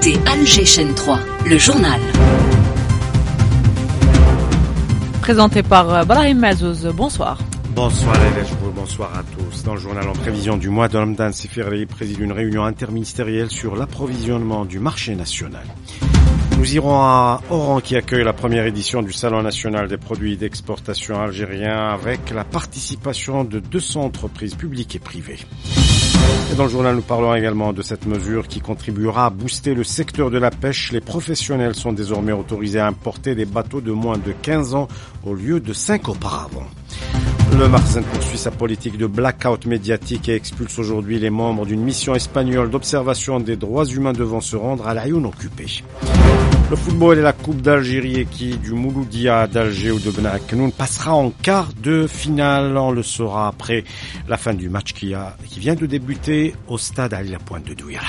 écoutez Alger Chaîne 3, le journal. Présenté par Brahim Mazouz. Bonsoir. Bonsoir bonsoir à tous. Dans le journal en prévision du mois de Ramadan, Sifirli préside une réunion interministérielle sur l'approvisionnement du marché national. Nous irons à Oran qui accueille la première édition du Salon national des produits d'exportation algériens avec la participation de 200 entreprises publiques et privées. Et dans le journal, nous parlons également de cette mesure qui contribuera à booster le secteur de la pêche. Les professionnels sont désormais autorisés à importer des bateaux de moins de 15 ans au lieu de 5 auparavant. Le Makhzen poursuit sa politique de blackout médiatique et expulse aujourd'hui les membres d'une mission espagnole d'observation des droits humains devant se rendre à l'Aïoun occupée. Le football et la Coupe d'Algérie qui du Mouloudia d'Alger ou de Benaknoun passera en quart de finale. On le saura après la fin du match qui vient de débuter au stade Ali Lapointe de Douala.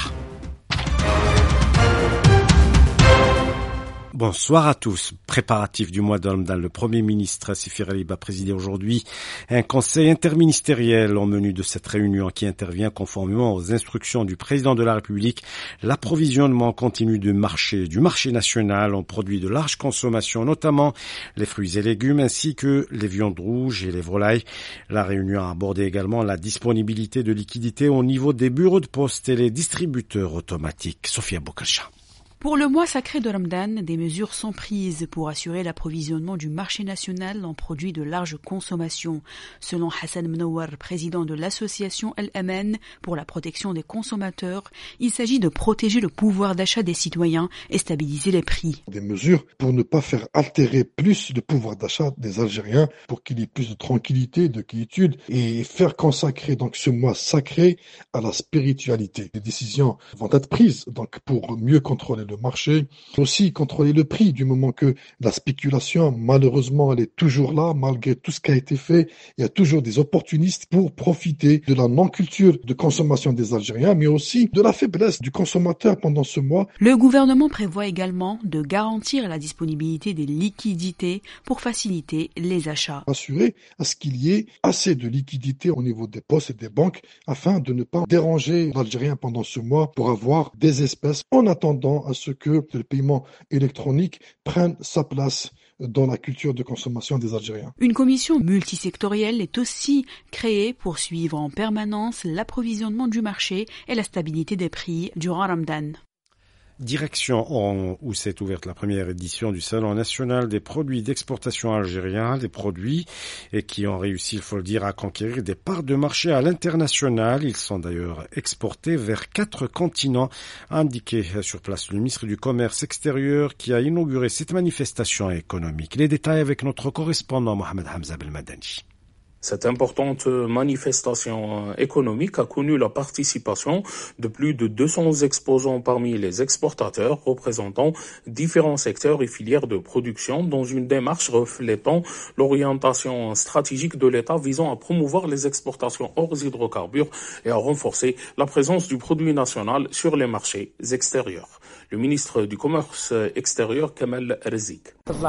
Bonsoir à tous. Préparatif du mois de Ramadan, le Premier ministre Sifir Alib a présidé aujourd'hui un conseil interministériel au menu de cette réunion qui intervient conformément aux instructions du président de la République. L'approvisionnement continu du marché national en produits de large consommation, notamment les fruits et légumes ainsi que les viandes rouges et les volailles. La réunion a abordé également la disponibilité de liquidités au niveau des bureaux de poste et les distributeurs automatiques. Sophia Boukacha. Pour le mois sacré de Ramadan, des mesures sont prises pour assurer l'approvisionnement du marché national en produits de large consommation. Selon Hassan Mnowar, président de l'association Al-Aman pour la protection des consommateurs, il s'agit de protéger le pouvoir d'achat des citoyens et stabiliser les prix. Des mesures pour ne pas faire altérer plus le pouvoir d'achat des Algériens, pour qu'il y ait plus de tranquillité, de quiétude et faire consacrer donc ce mois sacré à la spiritualité. Les décisions vont être prises donc pour mieux contrôler le marché, aussi contrôler le prix du moment que la spéculation, malheureusement, elle est toujours là, malgré tout ce qui a été fait. Il y a toujours des opportunistes pour profiter de la non-culture de consommation des Algériens, mais aussi de la faiblesse du consommateur pendant ce mois. Le gouvernement prévoit également de garantir la disponibilité des liquidités pour faciliter les achats. Assurer à ce qu'il y ait assez de liquidités au niveau des postes et des banques afin de ne pas déranger l'Algérien pendant ce mois pour avoir des espèces en attendant à ce que le paiement électronique prenne sa place dans la culture de consommation des Algériens. Une commission multisectorielle est aussi créée pour suivre en permanence l'approvisionnement du marché et la stabilité des prix durant Ramadan. Direction Oran, où s'est ouverte la première édition du Salon national des produits d'exportation algériens, des produits et qui ont réussi, il faut le dire, à conquérir des parts de marché à l'international. Ils sont d'ailleurs exportés vers 4 continents, a indiqué sur place le ministre du Commerce extérieur qui a inauguré cette manifestation économique. Les détails avec notre correspondant Mohamed Hamza Belmadani. Cette importante manifestation économique a connu la participation de plus de 200 exposants parmi les exportateurs représentant différents secteurs et filières de production dans une démarche reflétant l'orientation stratégique de l'État visant à promouvoir les exportations hors hydrocarbures et à renforcer la présence du produit national sur les marchés extérieurs. Le ministre du Commerce extérieur Kamal Rezik.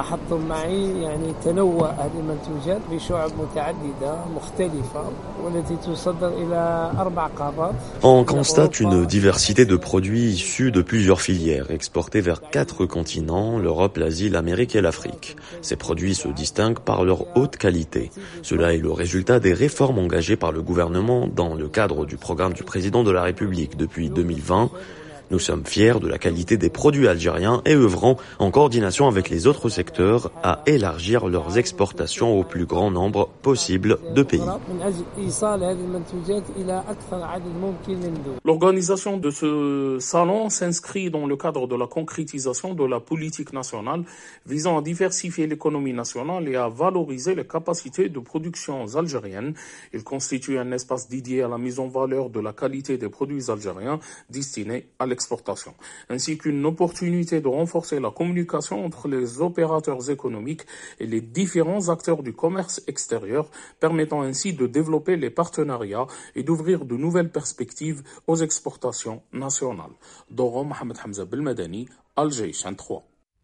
On constate une diversité de produits issus de plusieurs filières, exportés vers 4 continents, l'Europe, l'Asie, l'Amérique et l'Afrique. Ces produits se distinguent par leur haute qualité. Cela est le résultat des réformes engagées par le gouvernement dans le cadre du programme du président de la République depuis 2020. Nous sommes fiers de la qualité des produits algériens et œuvrons en coordination avec les autres secteurs à élargir leurs exportations au plus grand nombre possible de pays. L'organisation de ce salon s'inscrit dans le cadre de la concrétisation de la politique nationale visant à diversifier l'économie nationale et à valoriser les capacités de production algériennes. Il constitue un espace dédié à la mise en valeur de la qualité des produits algériens destinés à l'exportation, ainsi qu'une opportunité de renforcer la communication entre les opérateurs économiques et les différents acteurs du commerce extérieur, permettant ainsi de développer les partenariats et d'ouvrir de nouvelles perspectives aux exportations nationales. Doro Mohamed Hamza Belmadani, Alger, Chaîne 3.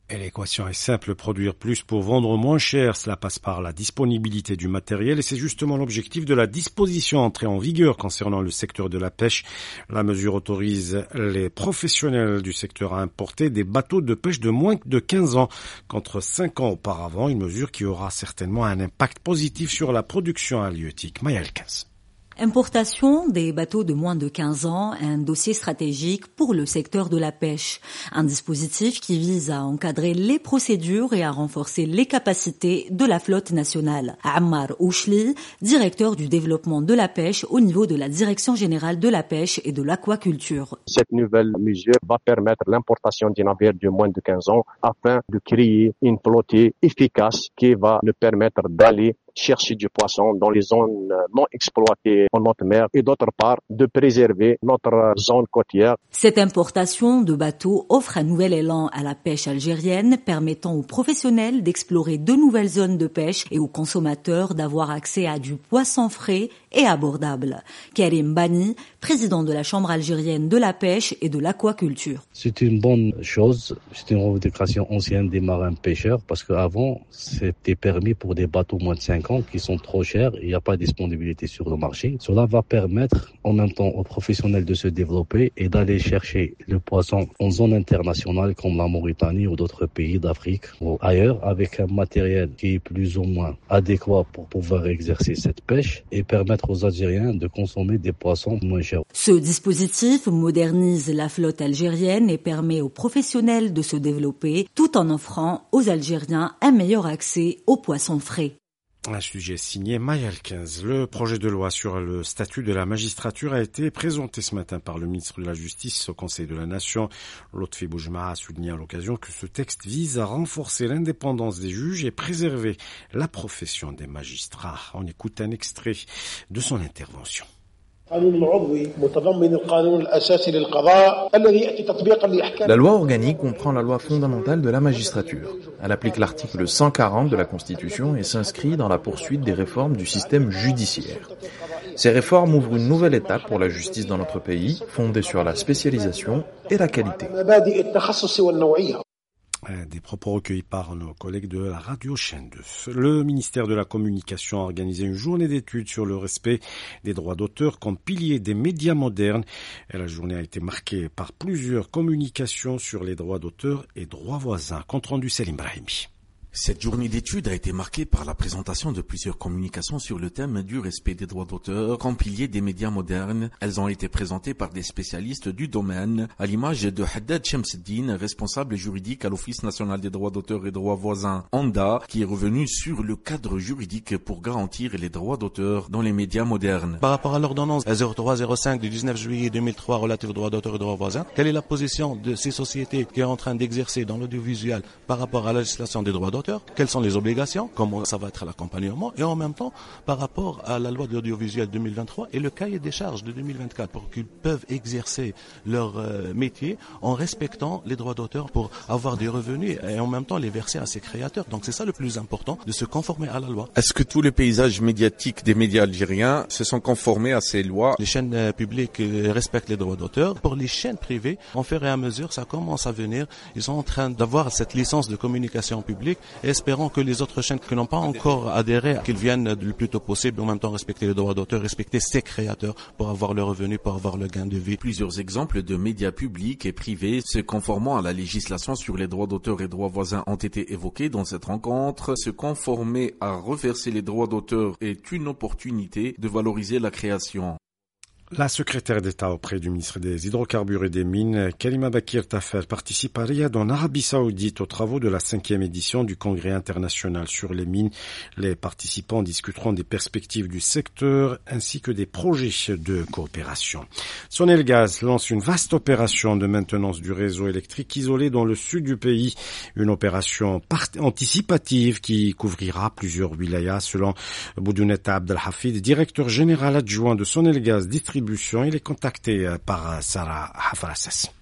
Et l'équation est simple, produire plus pour vendre moins cher. Cela passe par la disponibilité du matériel et c'est justement l'objectif de la disposition entrée en vigueur concernant le secteur de la pêche. La mesure autorise les professionnels du secteur à importer des bateaux de pêche de moins de 15 ans contre 5 ans auparavant. Une mesure qui aura certainement un impact positif sur la production halieutique. Mayel 15. Importation des bateaux de moins de 15 ans, un dossier stratégique pour le secteur de la pêche. Un dispositif qui vise à encadrer les procédures et à renforcer les capacités de la flotte nationale. Ammar Ouchli, directeur du développement de la pêche au niveau de la Direction générale de la pêche et de l'aquaculture. Cette nouvelle mesure va permettre l'importation des navires de moins de 15 ans afin de créer une flotte efficace qui va nous permettre d'aller chercher du poisson dans les zones non exploitées en haute mer et d'autre part de préserver notre zone côtière. Cette importation de bateaux offre un nouvel élan à la pêche algérienne, permettant aux professionnels d'explorer de nouvelles zones de pêche et aux consommateurs d'avoir accès à du poisson frais et abordable. Karim Bani, président de la Chambre algérienne de la pêche et de l'aquaculture. C'est une bonne chose, c'est une revendication ancienne des marins pêcheurs parce qu'avant c'était permis pour des bateaux moins de 5 ans qui sont trop chers et il n'y a pas de disponibilité sur le marché. Cela va permettre en même temps aux professionnels de se développer et d'aller chercher le poisson en zone internationale comme la Mauritanie ou d'autres pays d'Afrique ou ailleurs avec un matériel qui est plus ou moins adéquat pour pouvoir exercer cette pêche et permettre aux Algériens de consommer des poissons moins chers. Ce dispositif modernise la flotte algérienne et permet aux professionnels de se développer tout en offrant aux Algériens un meilleur accès aux poissons frais. Un sujet signé Mayel 15. Le projet de loi sur le statut de la magistrature a été présenté ce matin par le ministre de la Justice au Conseil de la Nation. Lotfi Boujma a souligné à l'occasion que ce texte vise à renforcer l'indépendance des juges et préserver la profession des magistrats. On écoute un extrait de son intervention. La loi organique comprend la loi fondamentale de la magistrature. Elle applique l'article 140 de la Constitution et s'inscrit dans la poursuite des réformes du système judiciaire. Ces réformes ouvrent une nouvelle étape pour la justice dans notre pays, fondée sur la spécialisation et la qualité. Des propos recueillis par nos collègues de la radio Chaîne 2. Le ministère de la Communication a organisé une journée d'études sur le respect des droits d'auteur comme pilier des médias modernes. Et la journée a été marquée par plusieurs communications sur les droits d'auteur et droits voisins. Compte rendu Selim Brahimi. Cette journée d'études a été marquée par la présentation de plusieurs communications sur le thème du respect des droits d'auteur comme pilier des médias modernes. Elles ont été présentées par des spécialistes du domaine, à l'image de Haddad Shamseddine, responsable juridique à l'Office national des droits d'auteur et droits voisins, ONDA, qui est revenu sur le cadre juridique pour garantir les droits d'auteur dans les médias modernes. Par rapport à l'ordonnance 0305 du 19 juillet 2003 relative aux droits d'auteur et droits voisins, quelle est la position de ces sociétés qui sont en train d'exercer dans l'audiovisuel par rapport à la législation des droits d'auteur? Quelles sont les obligations, comment ça va être l'accompagnement et en même temps par rapport à la loi de l'audiovisuel 2023 et le cahier des charges de 2024 pour qu'ils peuvent exercer leur métier en respectant les droits d'auteur pour avoir des revenus et en même temps les verser à ses créateurs. Donc c'est ça le plus important, de se conformer à la loi. Est-ce que tous les paysages médiatiques des médias algériens se sont conformés à ces lois? Les chaînes publiques respectent les droits d'auteur. Pour les chaînes privées, en fur et à mesure, ça commence à venir. Ils sont en train d'avoir cette licence de communication publique. Et espérons que les autres chaînes qui n'ont pas encore adhéré, qu'ils viennent le plus tôt possible, en même temps respecter les droits d'auteur, respecter ses créateurs pour avoir le revenu, pour avoir le gain de vie. Plusieurs exemples de médias publics et privés se conformant à la législation sur les droits d'auteur et droits voisins ont été évoqués dans cette rencontre. Se conformer à reverser les droits d'auteur est une opportunité de valoriser la création. La secrétaire d'État auprès du ministre des Hydrocarbures et des Mines, Kalima Bakir Tafel, participe à Riyad en Arabie Saoudite aux travaux de la 5e édition du Congrès international sur les mines. Les participants discuteront des perspectives du secteur ainsi que des projets de coopération. Sonelgaz lance une vaste opération de maintenance du réseau électrique isolé dans le sud du pays. Une opération anticipative qui couvrira plusieurs wilayas selon Boudounet Abdelhafid, directeur général adjoint de Sonelgaz Distribution. Il est contacté par Sarah Hafarassas.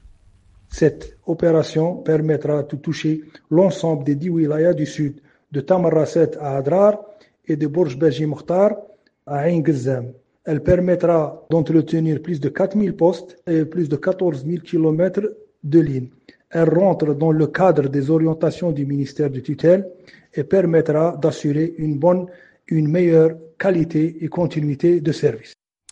Cette opération permettra de toucher l'ensemble des 10 wilayas du sud, de Tamarrasset à Adrar et de Bourj Baji Mokhtar à Ain Ghazzam. Elle permettra d'entretenir plus de 4000 postes et plus de 14 000 km de lignes. Elle rentre dans le cadre des orientations du ministère de tutelle et permettra d'assurer une meilleure qualité et continuité de service.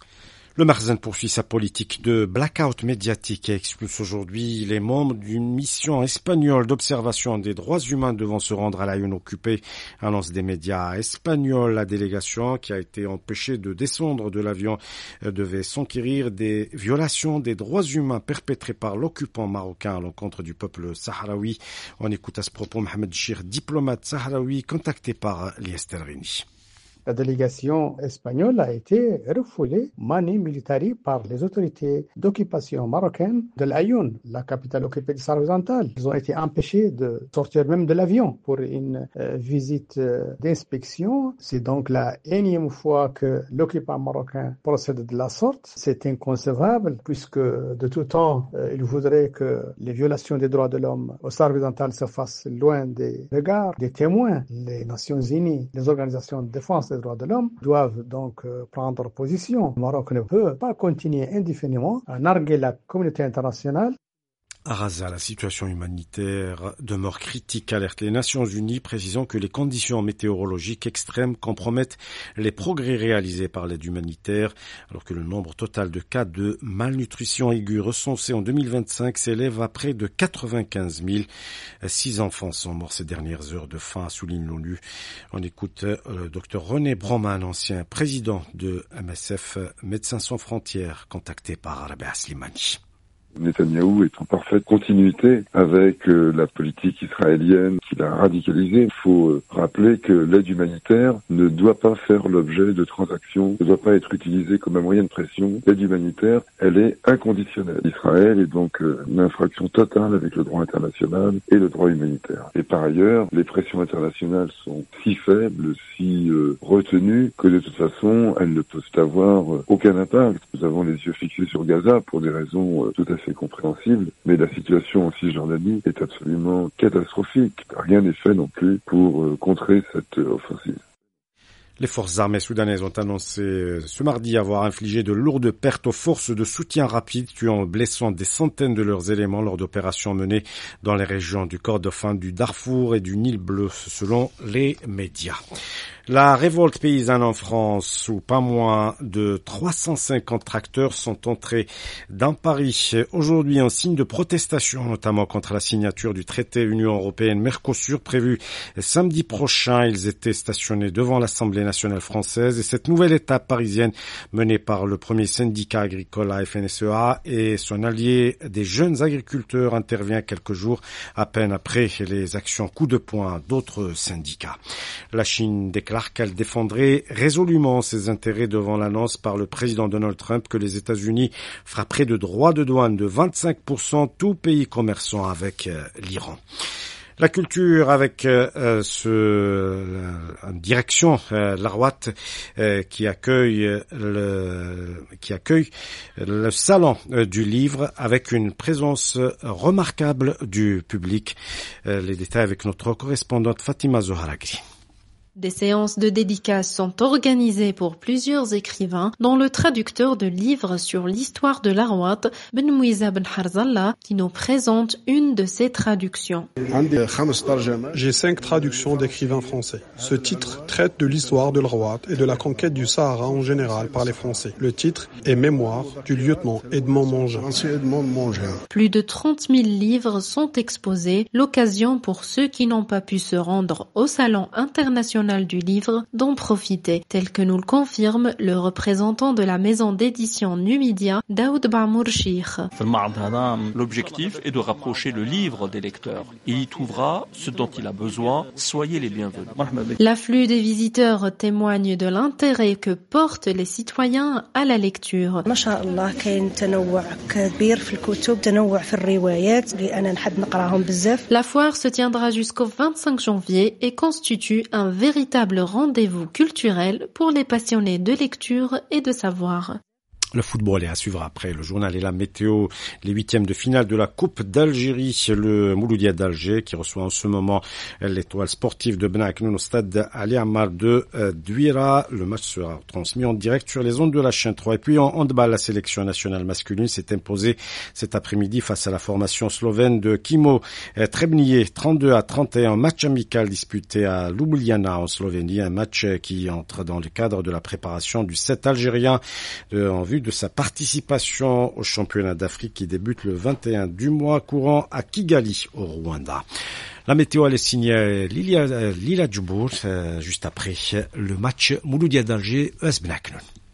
Le Makhzen poursuit sa politique de blackout médiatique et expulse aujourd'hui les membres d'une mission espagnole d'observation des droits humains devant se rendre à l'Aïn occupée, annonce des médias espagnols. La délégation, qui a été empêchée de descendre de l'avion, devait s'enquérir des violations des droits humains perpétrées par l'occupant marocain à l'encontre du peuple sahraoui. On écoute à ce propos Mohamed Chir, diplomate sahraoui contacté par Lies Telrini. La délégation espagnole a été refoulée, mani militari, par les autorités d'occupation marocaine de l'Aïn, la capitale occupée du Sahara occidental. Ils ont été empêchés de sortir même de l'avion pour une visite d'inspection. C'est donc la énième fois que l'occupant marocain procède de la sorte. C'est inconcevable puisque de tout temps, il voudrait que les violations des droits de l'homme au Sahara occidental se fassent loin des regards des témoins. Les Nations Unies, les organisations de défense des droits de l'homme doivent donc prendre position. Le Maroc ne peut pas continuer indéfiniment à narguer la communauté internationale. À Gaza, la situation humanitaire demeure critique, alerte les Nations Unies, précisant que les conditions météorologiques extrêmes compromettent les progrès réalisés par l'aide humanitaire, alors que le nombre total de cas de malnutrition aiguë recensés en 2025 s'élève à près de 95 000. 6 enfants sont morts ces dernières heures de faim, souligne l'ONU. On écoute le Dr René Broman, ancien président de MSF, Médecins sans frontières, contacté par Rabea Slimani. Netanyahou est en parfaite continuité avec la politique israélienne qu'il a radicalisée. Il faut rappeler que l'aide humanitaire ne doit pas faire l'objet de transactions, ne doit pas être utilisée comme un moyen de pression. L'aide humanitaire, elle est inconditionnelle. Israël est donc une infraction totale avec le droit international et le droit humanitaire. Et par ailleurs, les pressions internationales sont si faibles, si retenues, que de toute façon, elles ne peuvent avoir aucun impact. Nous avons les yeux fixés sur Gaza pour des raisons tout à fait compréhensible, mais la situation en Cisjordanie est absolument catastrophique. Rien n'est fait non plus pour contrer cette offensive. Les forces armées soudanaises ont annoncé ce mardi avoir infligé de lourdes pertes aux forces de soutien rapide, tuant ou blessant des centaines de leurs éléments lors d'opérations menées dans les régions du Kordofan, du Darfour et du Nil Bleu, selon les médias. La révolte paysanne en France, où pas moins de 350 tracteurs sont entrés dans Paris aujourd'hui en signe de protestation, notamment contre la signature du traité Union européenne-Mercosur prévu samedi prochain. Ils étaient stationnés devant l'Assemblée nationale française et cette nouvelle étape parisienne menée par le premier syndicat agricole, la FNSEA, et son allié des jeunes agriculteurs intervient quelques jours à peine après les actions coup de poing d'autres syndicats. La Chine déclare qu'elle défendrait résolument ses intérêts devant l'annonce par le président Donald Trump que les États-Unis frapperaient de droits de douane de 25% tout pays commerçant avec l'Iran. La culture avec en direction l'Arwat qui accueille le salon du livre avec une présence remarquable du public. Les détails avec notre correspondante Fatima Zoharagri. Des séances de dédicaces sont organisées pour plusieurs écrivains, dont le traducteur de livres sur l'histoire de l'Arwat, Ben Mouiza Ben Harzallah, qui nous présente une de ses traductions. J'ai 5 traductions d'écrivains français. Ce titre traite de l'histoire de l'Arwat et de la conquête du Sahara en général par les Français. Le titre est Mémoire du lieutenant Edmond Mongin. Plus de 30 000 livres sont exposés, l'occasion pour ceux qui n'ont pas pu se rendre au Salon international du livre d'en profiter, tel que nous le confirme le représentant de la maison d'édition Numidia, Daoud Bamour Chir. L'objectif est de rapprocher le livre des lecteurs. Il y trouvera ce dont il a besoin. Soyez les bienvenus. L'afflux des visiteurs témoigne de l'intérêt que portent les citoyens à la lecture. La foire se tiendra jusqu'au 25 janvier et constitue un véritable rendez-vous culturel pour les passionnés de lecture et de savoir. Le football est à suivre après le journal et la météo, les huitièmes de finale de la Coupe d'Algérie, le Mouloudia d'Alger qui reçoit en ce moment l'étoile sportive de Ben Aknoun au stade Ali Ammar de Douira. Le match sera transmis en direct sur les ondes de la chaîne 3. Et puis en handball, la sélection nationale masculine s'est imposée cet après-midi face à la formation slovène de Kimo Trebnije, 32-31, match amical disputé à Ljubljana en Slovénie, un match qui entre dans le cadre de la préparation du 7 algérien en vue de sa participation au championnat d'Afrique qui débute le 21 du mois courant à Kigali, au Rwanda. La météo, elle est signée Lila Djoubour, juste après le match Mouloudia d'Alger, US Ben Aknoun.